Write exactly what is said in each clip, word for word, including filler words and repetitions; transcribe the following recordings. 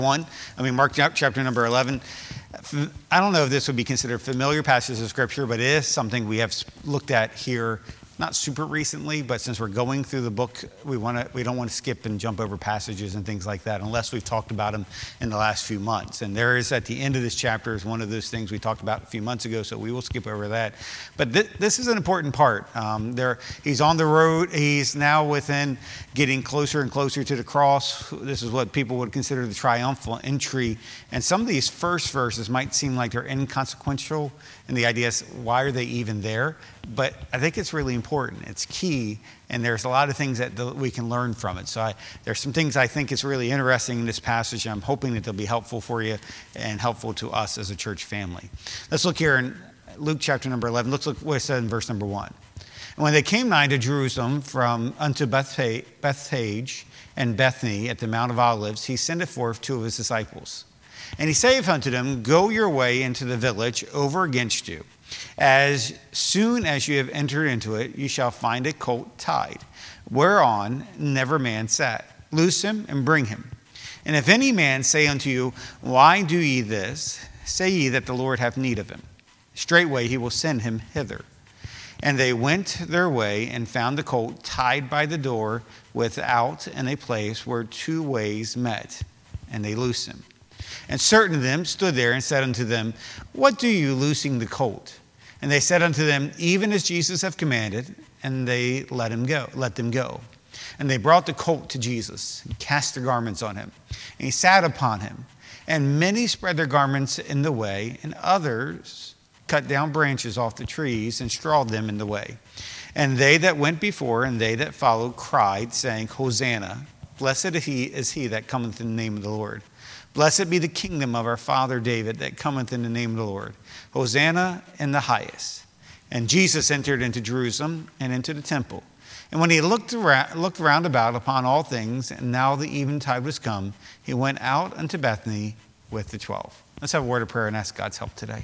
one. I mean, Mark chapter number eleven. I don't know if this would be considered familiar passage of scripture, but it is something we have looked at here, not super recently, but since we're going through the book, we want to we don't want to skip and jump over passages and things like that unless we've talked about them in the last few months. And there is at the end of this chapter is one of those things we talked about a few months ago, so we will skip over that. But th- this is an important part. Um, there, he's on the road. He's now within getting closer and closer to the cross. This is what people would consider the triumphal entry. And some of these first verses might seem like they're inconsequential, and the idea is, why are they even there? But I think it's really important. It's key, and there's a lot of things that we can learn from it. So I, there's some things I think is really interesting in this passage. I'm hoping that they'll be helpful for you and helpful to us as a church family. Let's look here in Luke chapter number eleven. Let's look what it said in verse number one. And when they came nigh to Jerusalem from unto Bethphage and Bethany at the Mount of Olives, he sendeth forth two of his disciples. And he saith unto them, Go your way into the village over against you. As soon as you have entered into it, you shall find a colt tied, whereon never man sat. Loose him and bring him. And if any man say unto you, Why do ye this? Say ye that the Lord hath need of him. Straightway he will send him hither. And they went their way and found the colt tied by the door without in a place where two ways met. And they loosed him. And certain of them stood there and said unto them, What do you loosing the colt? And they said unto them, Even as Jesus hath commanded. And they let him go, let them go. And they brought the colt to Jesus, and cast their garments on him. And he sat upon him. And many spread their garments in the way, and others cut down branches off the trees and strawed them in the way. And they that went before and they that followed cried, saying, Hosanna, blessed is he, is he that cometh in the name of the Lord. Blessed be the kingdom of our father David that cometh in the name of the Lord. Hosanna in the highest. And Jesus entered into Jerusalem and into the temple. And when he looked around, looked round about upon all things, and now the eventide was come, he went out unto Bethany with the twelve. Let's have a word of prayer and ask God's help today.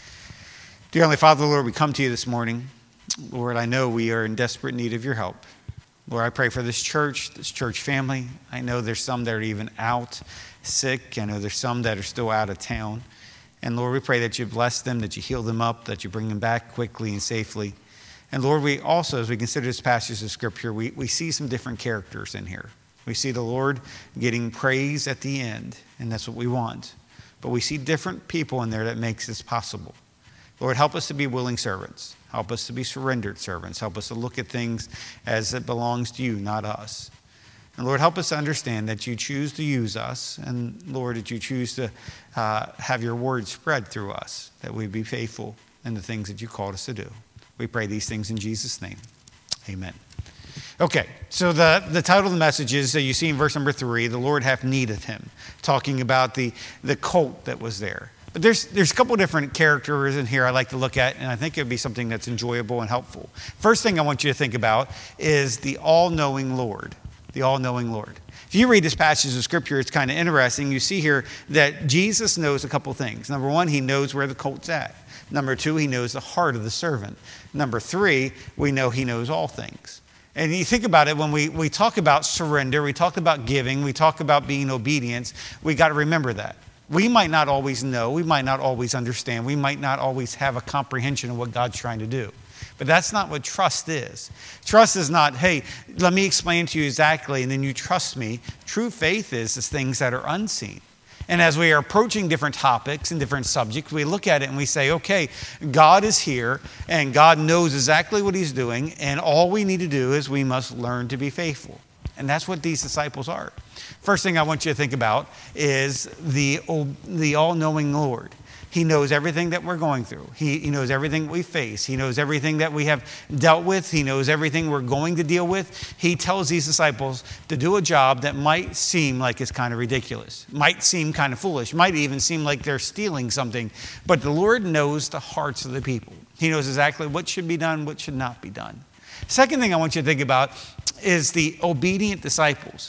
Dear Heavenly Father, Lord, we come to you this morning. Lord, I know we are in desperate need of your help. Lord, I pray for this church, this church family. I know there's some that are even out sick. I know there's some that are still out of town. And Lord, we pray that you bless them, that you heal them up, that you bring them back quickly and safely. And Lord, we also, as we consider this passage of scripture, we, we see some different characters in here. We see the Lord getting praise at the end, and that's what we want. But we see different people in there that makes this possible. Lord, help us to be willing servants. Help us to be surrendered servants. Help us to look at things as it belongs to you, not us. And Lord, help us to understand that you choose to use us. And Lord, that you choose to uh, have your word spread through us, that we be faithful in the things that you called us to do. We pray these things in Jesus' name. Amen. Okay, so the, the title of the message is, uh, you see in verse number three, the Lord hath need of him, talking about the, the colt that was there. But there's there's a couple different characters in here I like to look at, and I think it would be something that's enjoyable and helpful. First thing I want you to think about is the all-knowing Lord. The all-knowing Lord. If you read this passage of scripture, it's kind of interesting. You see here that Jesus knows a couple things. Number one, he knows where the colt's at. Number two, he knows the heart of the servant. Number three, we know he knows all things. And you think about it, when we, we talk about surrender, we talk about giving, we talk about being obedient, we got to remember that. We might not always know, we might not always understand, we might not always have a comprehension of what God's trying to do. But that's not what trust is. Trust is not, hey, let me explain to you exactly, and then you trust me. True faith is, is things that are unseen. And as we are approaching different topics and different subjects, we look at it and we say, okay, God is here, and God knows exactly what he's doing, and all we need to do is we must learn to be faithful. And that's what these disciples are. First thing I want you to think about is the, the all-knowing Lord. He knows everything that we're going through. He, he knows everything we face. He knows everything that we have dealt with. He knows everything we're going to deal with. He tells these disciples to do a job that might seem like it's kind of ridiculous, might seem kind of foolish, might even seem like they're stealing something. But the Lord knows the hearts of the people. He knows exactly what should be done, what should not be done. Second thing I want you to think about is the obedient disciples.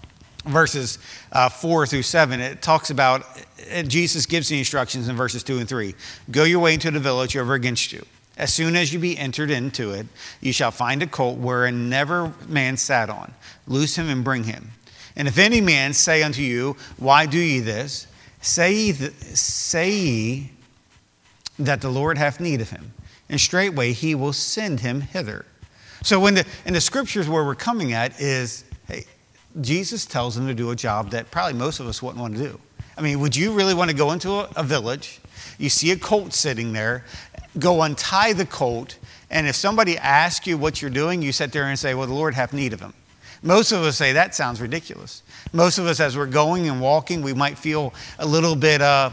Verses uh, four through seven, it talks about, and Jesus gives the instructions in verses two and three. Go your way into the village over against you. As soon as you be entered into it, you shall find a colt wherein never man sat on. Loose him and bring him. And if any man say unto you, why do ye this? Say ye, th- say ye that the Lord hath need of him, and straightway he will send him hither. So when the, in the scriptures where we're coming at is, hey, Jesus tells them to do a job that probably most of us wouldn't want to do. I mean, would you really want to go into a, a village, you see a colt sitting there, go untie the colt, and if somebody asks you what you're doing, you sit there and say, well, the Lord hath need of him. Most of us say, that sounds ridiculous. Most of us, as we're going and walking, we might feel a little bit, uh,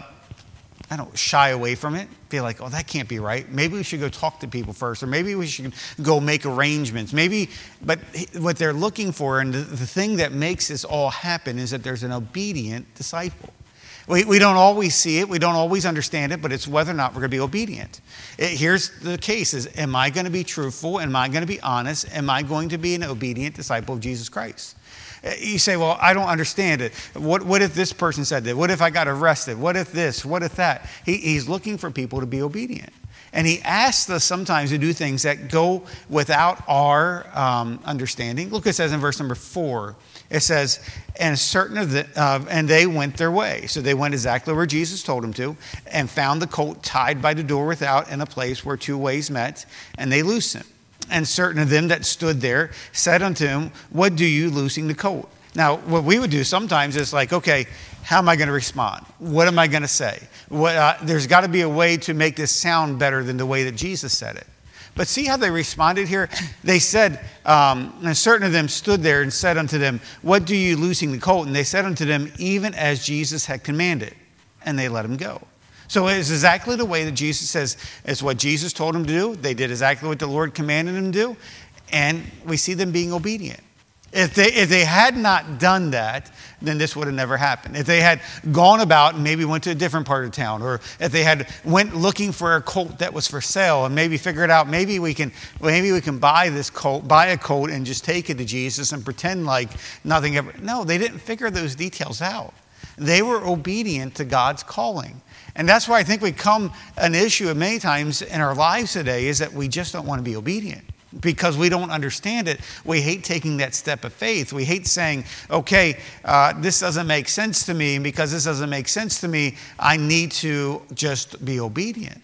I don't know, shy away from it. Feel like, oh, that can't be right. Maybe we should go talk to people first, or maybe we should go make arrangements. Maybe, but what they're looking for, and the, the thing that makes this all happen is that there's an obedient disciple. We, we don't always see it. We don't always understand it, but it's whether or not we're going to be obedient. It, here's the case is, am I going to be truthful? Am I going to be honest? Am I going to be an obedient disciple of Jesus Christ? You say, well, I don't understand it. What, what if this person said that? What if I got arrested? What if this? What if that? He, he's looking for people to be obedient. And he asks us sometimes to do things that go without our um, understanding. Look, it says in verse number four, it says, and certain of the, uh, and they went their way. So they went exactly where Jesus told them to, and found the colt tied by the door without in a place where two ways met, and they loosed him. And certain of them that stood there said unto him, what do you loosing the colt? Now, what we would do sometimes is like, okay, how am I going to respond? What am I going to say? What, uh, there's got to be a way to make this sound better than the way that Jesus said it. But see how they responded here? They said, um, and certain of them stood there and said unto them, what do you loosing the colt? And they said unto them, even as Jesus had commanded. And they let him go. So it's exactly the way that Jesus says, it's what Jesus told them to do. They did exactly what the Lord commanded them to do. And we see them being obedient. If they, if they had not done that, then this would have never happened. If they had gone about and maybe went to a different part of town, or if they had went looking for a colt that was for sale and maybe figured out maybe we can maybe we can buy this colt, buy a colt and just take it to Jesus and pretend like nothing ever. No, they didn't figure those details out. They were obedient to God's calling. And that's why I think we come an issue many times in our lives today is that we just don't want to be obedient. Because we don't understand it, we hate taking that step of faith. We hate saying, okay, uh, this doesn't make sense to me. And because this doesn't make sense to me, I need to just be obedient.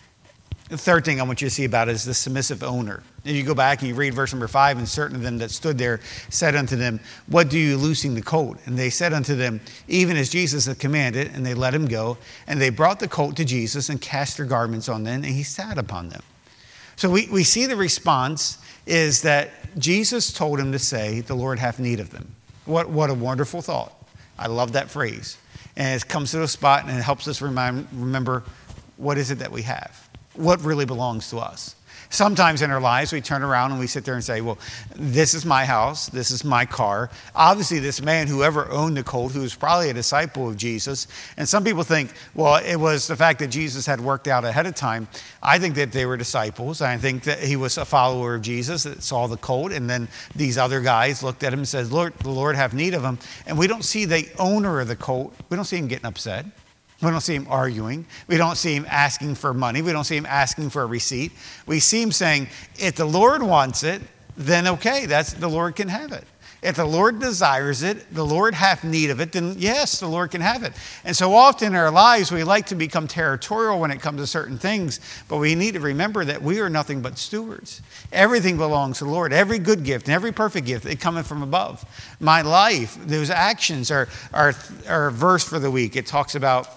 The third thing I want you to see about is the submissive owner. And you go back and you read verse number five, and certain of them that stood there said unto them, what do you loosing the colt? And they said unto them, even as Jesus had commanded, and they let him go. And they brought the colt to Jesus and cast their garments on them, and he sat upon them. So we, we see the response is that Jesus told him to say, the Lord hath need of them. What, what a wonderful thought. I love that phrase. And it comes to a spot and it helps us remind, remember, what is it that we have? What really belongs to us? Sometimes in our lives, we turn around and we sit there and say, well, this is my house. This is my car. Obviously, this man, whoever owned the colt, who was probably a disciple of Jesus. And some people think, well, it was the fact that Jesus had worked out ahead of time. I think that they were disciples. I think that he was a follower of Jesus that saw the colt. And then these other guys looked at him and said, Lord, the Lord have need of him. And we don't see the owner of the colt. We don't see him getting upset. We don't see him arguing. We don't see him asking for money. We don't see him asking for a receipt. We see him saying, if the Lord wants it, then okay, that's the Lord can have it. If the Lord desires it, the Lord hath need of it, then yes, the Lord can have it. And so often in our lives, we like to become territorial when it comes to certain things, but we need to remember that we are nothing but stewards. Everything belongs to the Lord. Every good gift and every perfect gift, they come from above. My life, those actions are, are, are a verse for the week. It talks about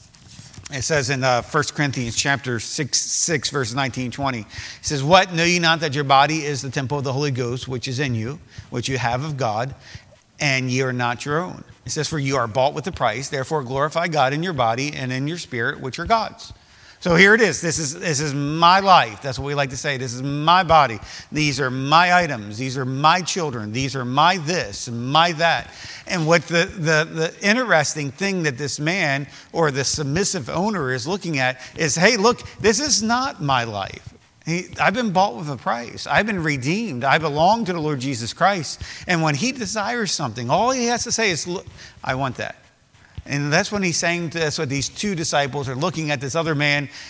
It says in uh, First Corinthians chapter six, six, verse nineteen, twenty, it says, what, know ye not that your body is the temple of the Holy Ghost, which is in you, which you have of God, and ye are not your own. It says, for you are bought with a price, therefore glorify God in your body and in your spirit, which are God's. So here it is. This is this is my life. That's what we like to say. This is my body. These are my items. These are my children. These are my this and my that. And what the, the, the interesting thing that this man or the submissive owner is looking at is, hey, look, this is not my life. He, I've been bought with a price. I've been redeemed. I belong to the Lord Jesus Christ. And when he desires something, all he has to say is, look, I want that. And that's when he's saying, that's what these two disciples are looking at this other man.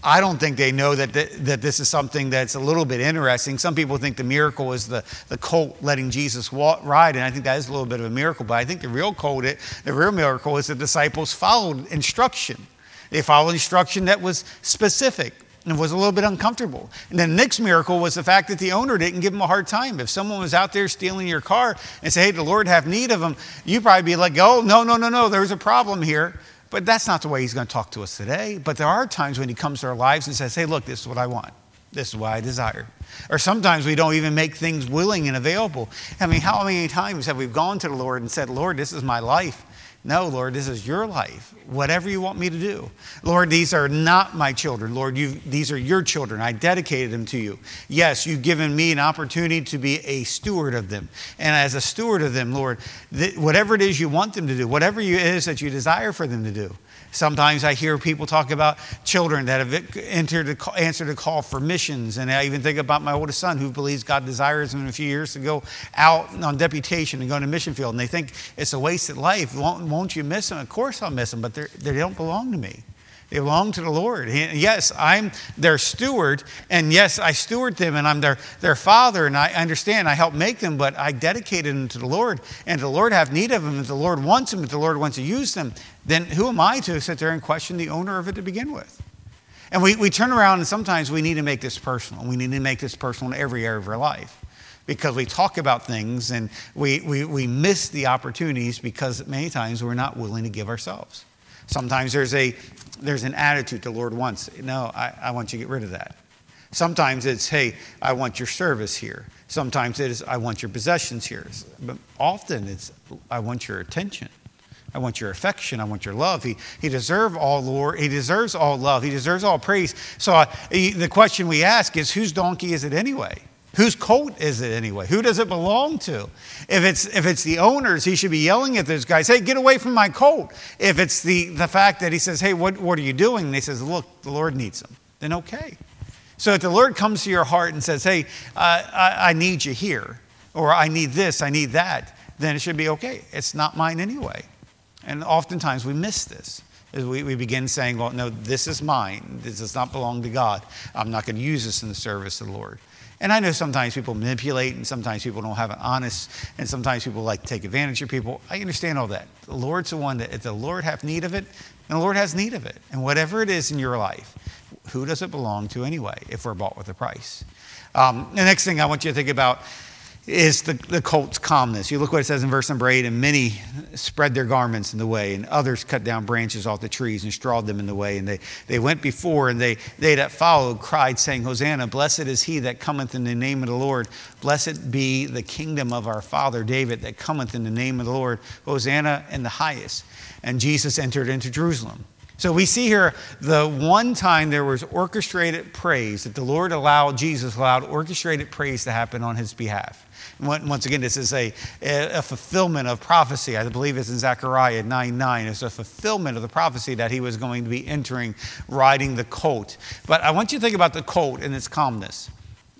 I don't think they know that th- that this is something that's a little bit interesting. Some people think the miracle is the, the colt letting Jesus walk, ride, and I think that is a little bit of a miracle. But I think the real colt, it, the real miracle is the disciples followed instruction. They followed instruction that was specific and was a little bit uncomfortable. And then the next miracle was the fact that the owner didn't give them a hard time. If someone was out there stealing your car and say, hey, the Lord have need of them, you'd probably be like, oh, no, no, no, no, there's a problem here. But that's not the way he's going to talk to us today. But there are times when he comes to our lives and says, hey, look, this is what I want. This is what I desire. Or sometimes we don't even make things willing and available. I mean, how many times have we gone to the Lord and said, Lord, this is my life? No, Lord, this is your life. Whatever you want me to do. Lord, these are not my children. Lord, you these are your children. I dedicated them to you. Yes, you've given me an opportunity to be a steward of them. And as a steward of them, Lord, th- whatever it is you want them to do, whatever it is that you desire for them to do. Sometimes I hear people talk about children that have entered the call, answered a call for missions. And I even think about my oldest son who believes God desires him in a few years to go out on deputation and go to mission field. And they think it's a wasted life. Won't, won't you miss them? Of course I'll miss them, but they don't belong to me. They belong to the Lord. Yes, I'm their steward, and yes, I steward them, and I'm their, their father, and I understand I help make them, but I dedicated them to the Lord, and if the Lord have need of them, if the Lord wants them, if the Lord wants to use them, then who am I to sit there and question the owner of it to begin with? And we, we turn around, and sometimes we need to make this personal. We need to make this personal in every area of our life, because we talk about things, and we, we, we miss the opportunities because many times we're not willing to give ourselves. Sometimes there's a there's an attitude the Lord wants. No, I, I want you to get rid of that. Sometimes it's, hey, I want your service here. Sometimes it is, I want your possessions here. But often it's, I want your attention. I want your affection. I want your love. He he deserves all Lord. He deserves all love. He deserves all praise. So uh, the question we ask is, whose donkey is it anyway? Whose coat is it anyway? Who does it belong to? If it's if it's the owners, he should be yelling at those guys, hey, get away from my coat. If it's the, the fact that he says, hey, what, what are you doing? And he says, look, the Lord needs them. Then okay. So if the Lord comes to your heart and says, hey, uh, I, I need you here, or I need this, I need that, then it should be okay. It's not mine anyway. And oftentimes we miss this. As we, we begin saying, well, no, this is mine. This does not belong to God. I'm not going to use this in the service of the Lord. And I know sometimes people manipulate, and sometimes people don't have an honest, and sometimes people like to take advantage of people. I understand all that. The Lord's the one that, if the Lord have need of it, and the Lord has need of it. And whatever it is in your life, who does it belong to anyway, if we're bought with a price? Um, the next thing I want you to think about is the, the colt's calmness. You look what it says in verse number eight, and many spread their garments in the way, and others cut down branches off the trees and strawed them in the way. And they, they went before, and they, they that followed cried, saying, Hosanna, blessed is he that cometh in the name of the Lord. Blessed be the kingdom of our father David that cometh in the name of the Lord. Hosanna in the highest. And Jesus entered into Jerusalem. So we see here the one time there was orchestrated praise, that the Lord allowed, Jesus allowed orchestrated praise to happen on his behalf. And once again, this is a, a fulfillment of prophecy. I believe it's in Zechariah nine nine. It's a fulfillment of the prophecy that he was going to be entering, riding the colt. But I want you to think about the colt and its calmness.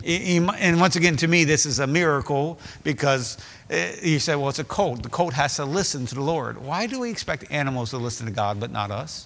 And once again, to me, this is a miracle, because you say, well, it's a colt. The colt has to listen to the Lord. Why do we expect animals to listen to God but not us?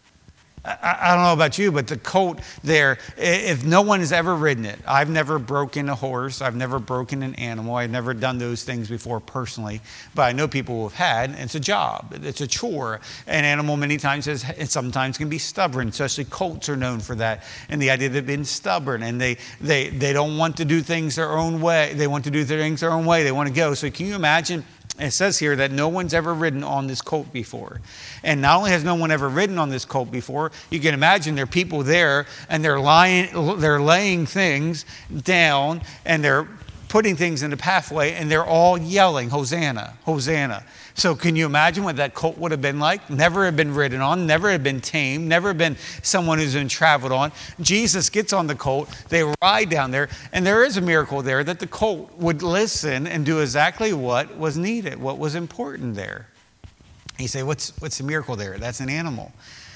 I, I don't know about you, but the colt there, if no one has ever ridden it, I've never broken a horse, I've never broken an animal, I've never done those things before personally, but I know people who have had, and it's a job, it's a chore. An animal many times is, it sometimes can be stubborn, especially colts are known for that, and the idea they've been stubborn, and they, they, they don't want to do things their own way, they want to do things their own way, they want to go. So can you imagine? It says here that no one's ever ridden on this colt before. And not only has no one ever ridden on this colt before, you can imagine there are people there, and they're lying, they're laying things down, and they're putting things in the pathway, and they're all yelling, Hosanna, Hosanna. So can you imagine what that colt would have been like? Never have been ridden on, never have been tamed, never have been someone who's been traveled on. Jesus gets on the colt, they ride down there, and there is a miracle there that the colt would listen and do exactly what was needed, what was important there. You say, what's what's the miracle there? That's an animal.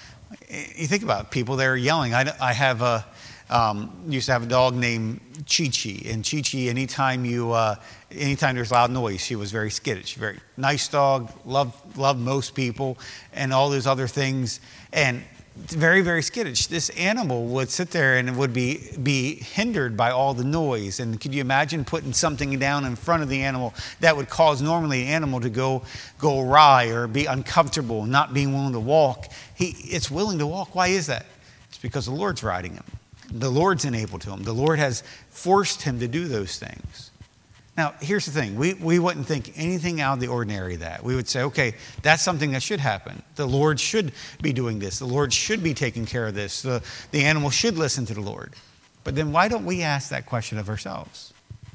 You think about it, people there yelling. I, I have a, um, used to have a dog named Chi-Chi, and Chi-Chi, anytime you, uh, anytime there's loud noise, she was very skittish, very nice dog, loved, loved most people, and all those other things. And very, very skittish. This animal would sit there and would be, be hindered by all the noise. And could you imagine putting something down in front of the animal that would cause normally the animal to go, go awry or be uncomfortable, not being willing to walk? He, it's willing to walk. Why is that? It's because the Lord's riding him. The Lord's enabled him. The Lord has forced him to do those things. Now, here's the thing. We, we wouldn't think anything out of the ordinary of that. We would say, okay, that's something that should happen. The Lord should be doing this. The Lord should be taking care of this. The, the animal should listen to the Lord. But then why don't we ask that question of ourselves?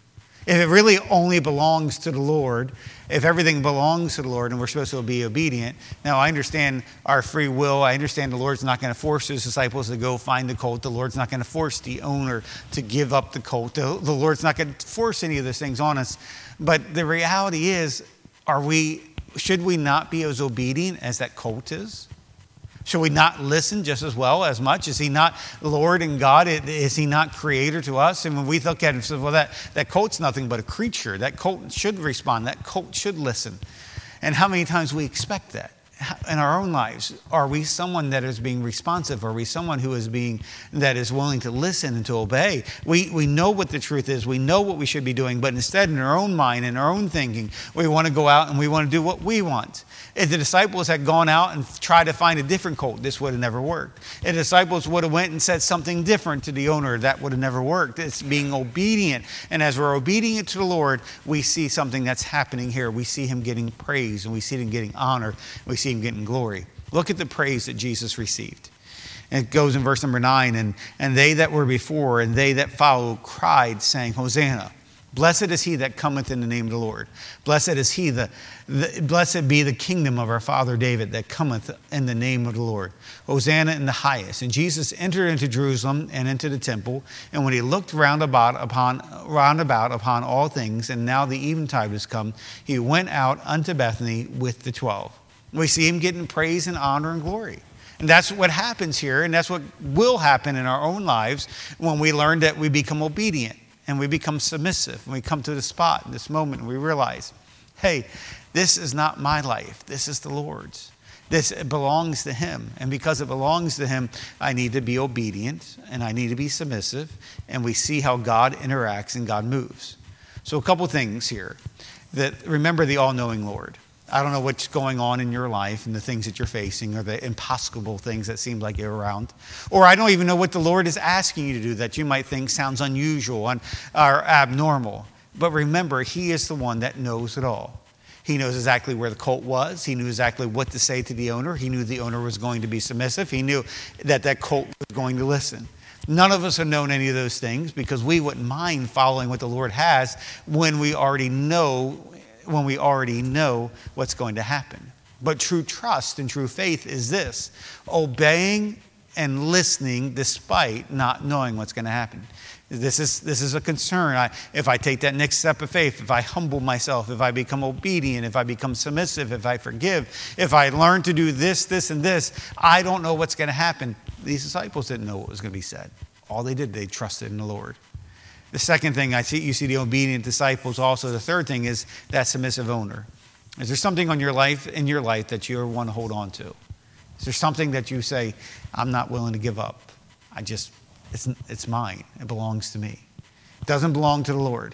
If it really only belongs to the Lord, if everything belongs to the Lord and we're supposed to be obedient, now I understand our free will. I understand the Lord's not going to force his disciples to go find the colt. The Lord's not going to force the owner to give up the colt. The, the Lord's not going to force any of those things on us. But the reality is, are we, should we not be as obedient as that colt is? Should we not listen just as well, as much? Is he not Lord and God? Is he not creator to us? And when we look at him and say, well, that, that colt's nothing but a creature. That colt should respond. That colt should listen. And how many times we expect that in our own lives? Are we someone that is being responsive? Are we someone who is being, that is willing to listen and to obey? We, we know what the truth is. We know what we should be doing. But instead, in our own mind, in our own thinking, we want to go out and we want to do what we want. If the disciples had gone out and tried to find a different colt, this would have never worked. If the disciples would have went and said something different to the owner, that would have never worked. It's being obedient. And as we're obedient to the Lord, we see something that's happening here. We see him getting praise, and we see him getting honor. We see him getting glory. Look at the praise that Jesus received. And it goes in verse number nine, and, and they that were before and they that followed cried, saying, Hosanna. Blessed is he that cometh in the name of the Lord. Blessed is he, the, the blessed be the kingdom of our father David that cometh in the name of the Lord. Hosanna in the highest. And Jesus entered into Jerusalem and into the temple. And when he looked round about upon, round about upon all things, and now the eventide was come, he went out unto Bethany with the twelve. We see him getting praise and honor and glory. And that's what happens here. And that's what will happen in our own lives when we learn that we become obedient. And we become submissive. When we come to the spot in this moment, we realize, hey, this is not my life. This is the Lord's. This belongs to him. And because it belongs to him, I need to be obedient and I need to be submissive. And we see how God interacts and God moves. So a couple things here. That remember the all-knowing Lord. I don't know what's going on in your life and the things that you're facing or the impossible things that seem like you're around. Or I don't even know what the Lord is asking you to do that you might think sounds unusual and, or abnormal. But remember, he is the one that knows it all. He knows exactly where the colt was. He knew exactly what to say to the owner. He knew the owner was going to be submissive. He knew that that colt was going to listen. None of us have known any of those things because we wouldn't mind following what the Lord has when we already know when we already know what's going to happen. But true trust and true faith is this: obeying and listening despite not knowing what's going to happen. This is this is a concern. I, if I take that next step of faith, if I humble myself, if I become obedient, if I become submissive, if I forgive, if I learn to do this, this, and this, I don't know what's going to happen. These disciples didn't know what was going to be said. All they did, they trusted in the Lord. The second thing I see, you see the obedient disciples also. The third thing is that submissive owner. Is there something on your life, in your life that you want to hold on to? Is there something that you say, I'm not willing to give up? I just, it's, it's mine. It belongs to me. It doesn't belong to the Lord.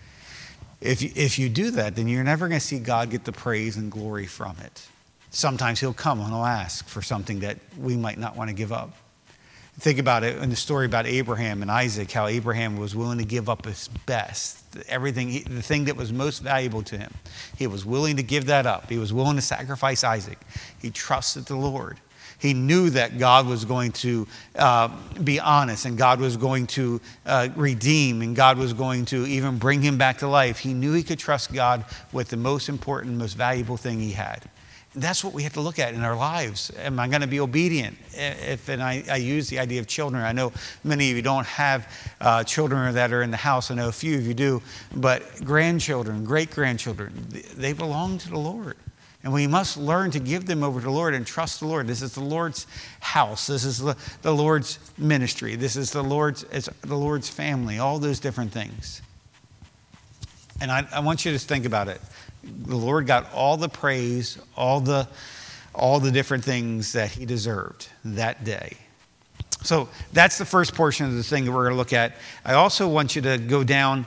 If you, if you do that, then you're never going to see God get the praise and glory from it. Sometimes he'll come and he'll ask for something that we might not want to give up. Think about it in the story about Abraham and Isaac, how Abraham was willing to give up his best, everything, the thing that was most valuable to him. He was willing to give that up. He was willing to sacrifice Isaac. He trusted the Lord. He knew that God was going to uh, be honest, and God was going to uh, redeem, and God was going to even bring him back to life. He knew he could trust God with the most important, most valuable thing he had. And that's what we have to look at in our lives. Am I going to be obedient? If, and I, I use the idea of children. I know many of you don't have uh, children that are in the house. I know a few of you do. But grandchildren, great-grandchildren, they belong to the Lord. And we must learn to give them over to the Lord and trust the Lord. This is the Lord's house. This is the, the Lord's ministry. This is the Lord's, it's the Lord's family, all those different things. And I, I want you to think about it. The Lord got all the praise, all the, all the different things that he deserved that day. So that's the first portion of the thing that we're going to look at. I also want you to go down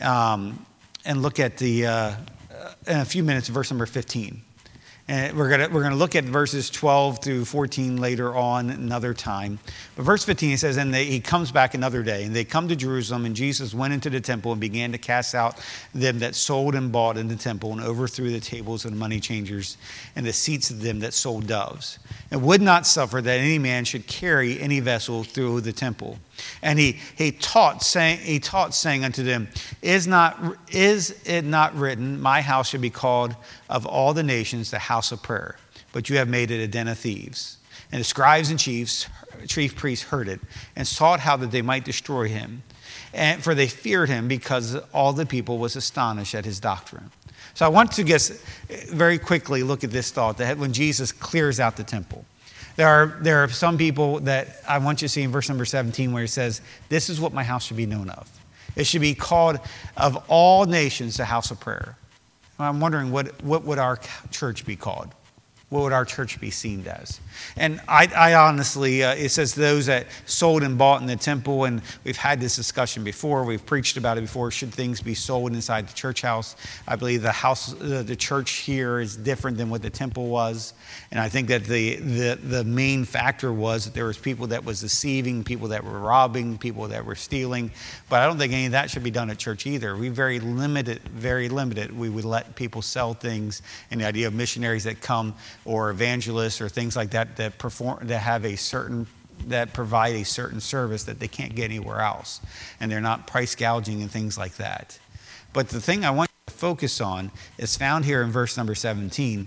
um, and look at the, uh, in a few minutes, verse number fifteen. And we're going we're going to look at verses twelve through fourteen later on another time. But verse fifteen, it says, and they, he comes back another day, and they come to Jerusalem, and Jesus went into the temple and began to cast out them that sold and bought in the temple, and overthrew the tables of the money changers and the seats of them that sold doves, and would not suffer that any man should carry any vessel through the temple. And he he taught, saying, he taught, saying unto them, Is not is it not written, my house shall be called of all the nations the house of prayer? But you have made it a den of thieves. And the scribes and chiefs, chief priests heard it, and sought how that they might destroy him. And for they feared him, because all the people was astonished at his doctrine. So I want to just very quickly look at this thought that when Jesus clears out the temple. There are, there are some people that I want you to see in verse number seventeen where he says, this is what my house should be known of. It should be called of all nations the house of prayer. I'm wondering what, what would our church be called? What would our church be seen as? And I, I honestly, uh, it says those that sold and bought in the temple, and we've had this discussion before. We've preached about it before. Should things be sold inside the church house? I believe the house, uh, the church here is different than what the temple was. And I think that the, the, the main factor was that there was people that was deceiving, people that were robbing, people that were stealing. But I don't think any of that should be done at church either. We very limited, very limited. We would let people sell things, and the idea of missionaries that come or evangelists or things like that that perform that have a certain that provide a certain service that they can't get anywhere else, and they're not price gouging and things like that. But the thing I want you to focus on is found here in verse number seventeen.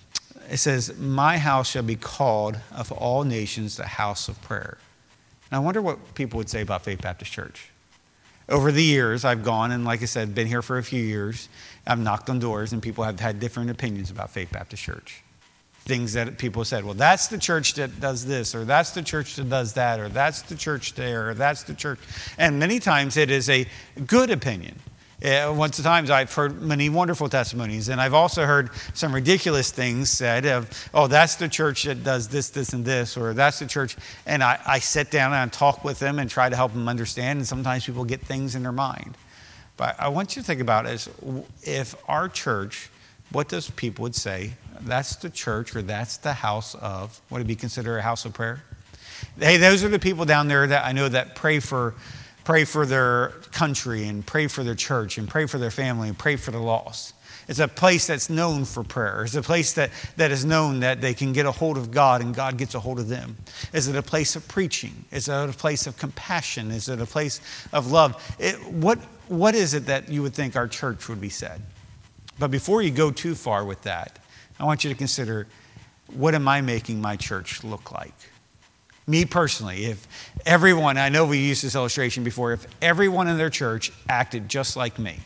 It says, my house shall be called of all nations the house of prayer. And I wonder what people would say about Faith Baptist Church. Over the years, I've gone, and like I said, been here for a few years. I've knocked on doors, and people have had different opinions about Faith Baptist Church. Things that people said, well, that's the church that does this, or that's the church that does that, or that's the church there, or that's the church. And many times it is a good opinion. Uh, once times I've heard many wonderful testimonies, and I've also heard some ridiculous things said of, oh, that's the church that does this, this, and this, or that's the church. And I, I sit down and I talk with them and try to help them understand, and sometimes people get things in their mind. But I want you to think about it as if our church, what does people would say, that's the church, or that's the house of, would it be considered a house of prayer? Hey, those are the people down there that I know that pray for pray for their country, and pray for their church, and pray for their family, and pray for the lost. It's a place that's known for prayer. It's a place that, that is known that they can get a hold of God, and God gets a hold of them. Is it a place of preaching? Is it a place of compassion? Is it a place of love? It, what, what is it that you would think our church would be said? But before you go too far with that, I want you to consider, what am I making my church look like? Me personally, if everyone, I know we used this illustration before, if everyone in their church acted just like me,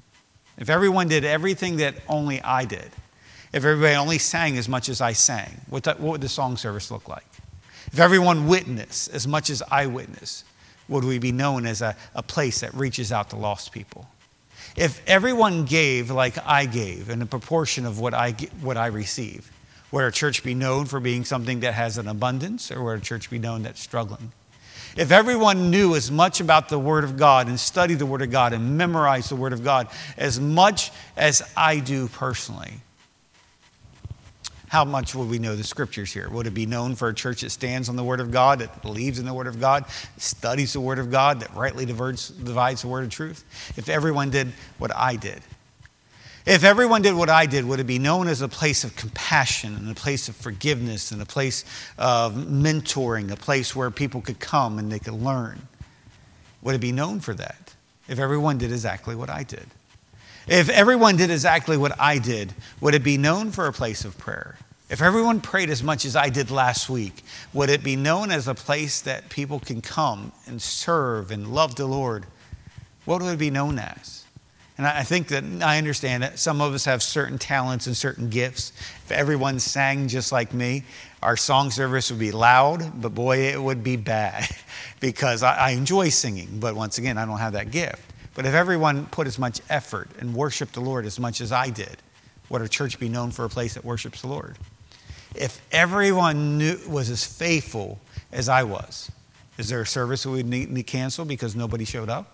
if everyone did everything that only I did, if everybody only sang as much as I sang, what, that, what would the song service look like? If everyone witnessed as much as I witnessed, would we be known as a, a place that reaches out to lost people? If everyone gave like I gave in a proportion of what I, what I receive, would our church be known for being something that has an abundance, or would our church be known that's struggling? If everyone knew as much about the Word of God and studied the Word of God and memorized the Word of God as much as I do personally, how much would we know the Scriptures here? Would it be known for a church that stands on the Word of God, that believes in the Word of God, studies the Word of God, that rightly divides, divides the Word of truth? If everyone did what I did. If everyone did what I did, would it be known as a place of compassion, and a place of forgiveness, and a place of mentoring, a place where people could come and they could learn? Would it be known for that? If everyone did exactly what I did. If everyone did exactly what I did, would it be known for a place of prayer? If everyone prayed as much as I did last week, would it be known as a place that people can come and serve and love the Lord? What would it be known as? And I think that I understand that some of us have certain talents and certain gifts. If everyone sang just like me, our song service would be loud, but boy, it would be bad because I, I enjoy singing. But once again, I don't have that gift. But if everyone put as much effort and worshiped the Lord as much as I did, would our church be known for a place that worships the Lord? If everyone knew, was as faithful as I was, is there a service that we need to cancel because nobody showed up?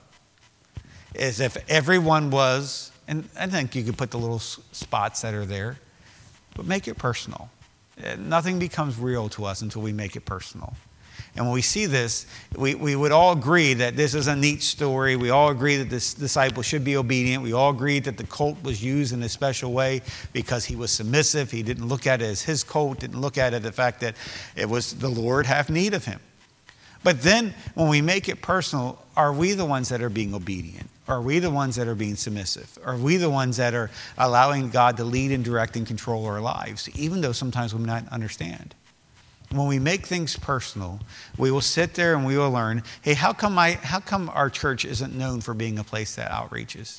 Is if everyone was, and I think you could put the little spots that are there, but make it personal. Nothing becomes real to us until we make it personal. And when we see this, we, we would all agree that this is a neat story. We all agree that this disciple should be obedient. We all agree that the colt was used in a special way because he was submissive. He didn't look at it as his colt, didn't look at it the fact that it was the Lord have need of him. But then when we make it personal, are we the ones that are being obedient? Are we the ones that are being submissive? Are we the ones that are allowing God to lead and direct and control our lives, even though sometimes we may not understand? When we make things personal, we will sit there and we will learn, hey, how come I, how come our church isn't known for being a place that outreaches?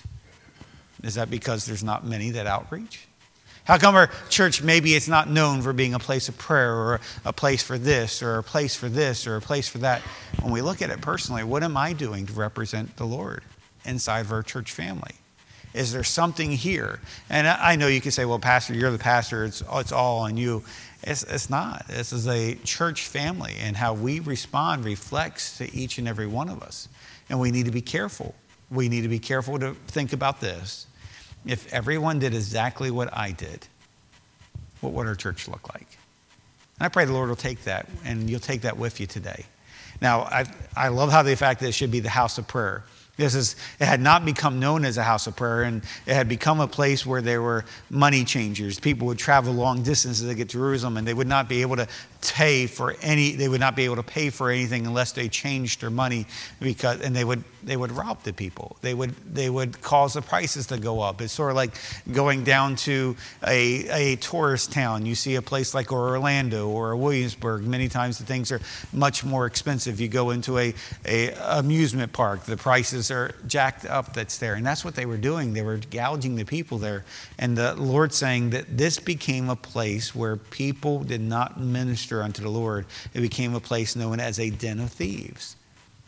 Is that because there's not many that outreach? How come our church, maybe it's not known for being a place of prayer or a place for this or a place for this or a place for that? When we look at it personally, what am I doing to represent the Lord inside of our church family? Is there something here? And I know you can say, well, Pastor, you're the pastor. It's, it's all on you. It's, it's not. This is a church family, and how we respond reflects to each and every one of us. And we need to be careful. We need to be careful to think about this. If everyone did exactly what I did, what would our church look like? And I pray the Lord will take that, and you'll take that with you today. Now, I, I love how the fact that it should be the house of prayer. This is, it had not become known as a house of prayer, and it had become a place where there were money changers. People would travel long distances to get to Jerusalem, and they would not be able to pay for any. They would not be able to pay for anything unless they changed their money, because and they would they would rob the people. They would they would cause the prices to go up. It's sort of like going down to a a tourist town. You see a place like Orlando or Williamsburg. Many times the things are much more expensive. You go into a a amusement park. The prices are jacked up that's there. And that's what they were doing. They were gouging the people there. And the Lord saying that this became a place where people did not minister unto the Lord. It became a place known as a den of thieves.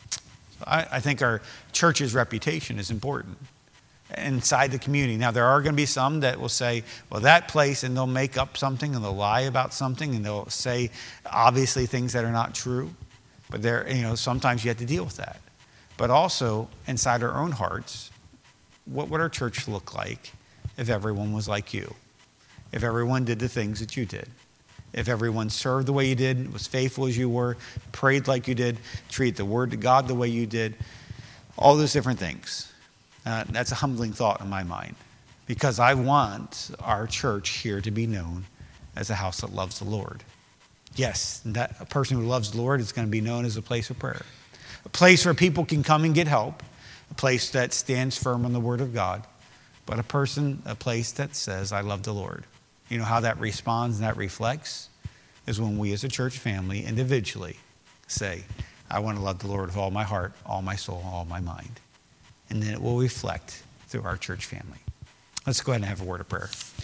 I, I think our church's reputation is important inside the community. Now, there are going to be some that will say, well, that place, and they'll make up something and they'll lie about something and they'll say obviously things that are not true. But there, you know, sometimes you have to deal with that. But also, inside our own hearts, what would our church look like if everyone was like you? If everyone did the things that you did? If everyone served the way you did, was faithful as you were, prayed like you did, treated the word of God the way you did, all those different things. Uh, that's a humbling thought in my mind, because I want our church here to be known as a house that loves the Lord. Yes, that a person who loves the Lord is going to be known as a place of prayer. A place where people can come and get help, a place that stands firm on the Word of God, but a person, a place that says, I love the Lord. You know how that responds and that reflects is when we as a church family individually say, I want to love the Lord with all my heart, all my soul, all my mind. And then it will reflect through our church family. Let's go ahead and have a word of prayer.